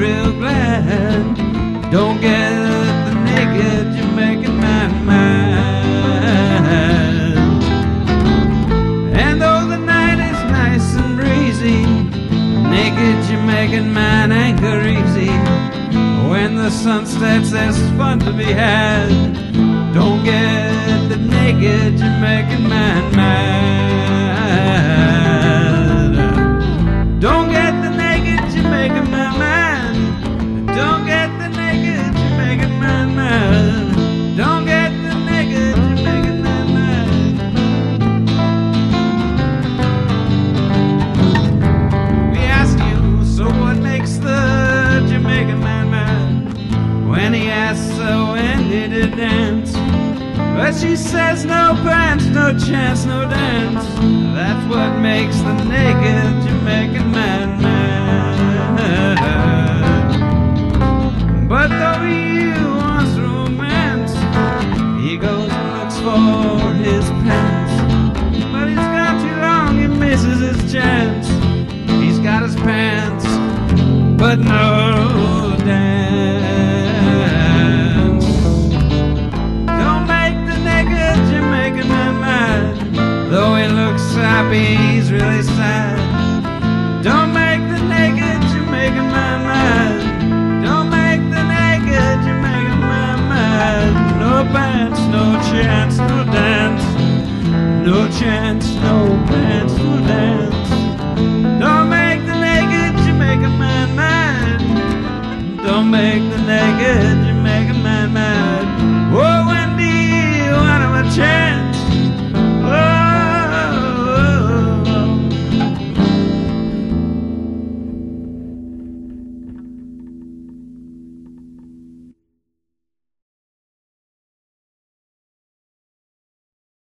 real glad. Don't get the naked Jamaican man mad. And though the night is nice and breezy, naked Jamaican man ain't easy. When the sun sets, there's fun to be had. Don't get the naked Jamaican man mad. Don't get the naked Jamaican man mad. Don't get the naked Jamaican man mad. Don't get the naked Jamaican man mad. We asked you, so what makes the Jamaican man mad? When he asks, so when did it dance? But she says no pants, no chance, no dance. That's what makes the naked Jamaican man mad. But though he wants romance, he goes and looks for his pants. But he's gone too long, he misses his chance. He's got his pants, but no dance. Don't make the naked Jamaican man mad. Though he looks happy, he's really sad. Don't make the naked Jamaican man mad. Don't make the naked Jamaican man mad. No pants, no chance, no dance. No chance, no pants.